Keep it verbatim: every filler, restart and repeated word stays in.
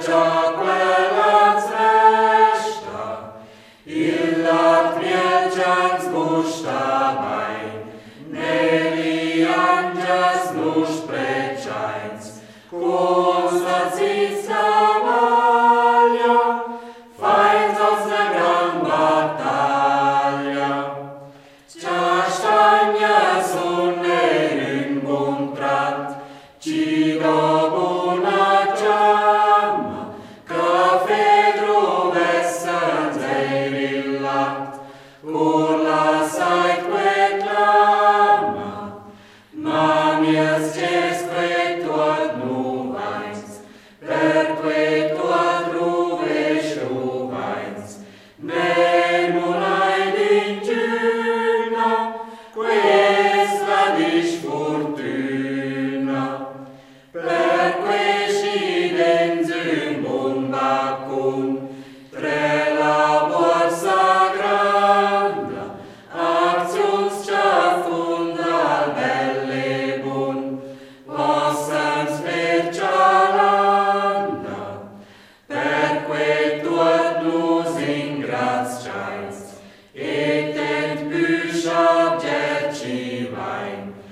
ciò quell'az resta, illa prieggians gusta mai, nevi angias nus preciains, cum sacis cavalia, fains aus de gran battaglia. Ciastagna sunne incontrat, cido buna ciamma, ca fedru vessans eirillat, urla sait que clama, mamias cesque tuat nuvains, perque tuat ruves ruvains, nenulai d'injuna, questa disfortuna, perque scidens in bombacum, tre labor sagranda, actius ciafunda al belle bun, possans vercialanda, perque tuat nus ingratiais, et ent byscha gercivain,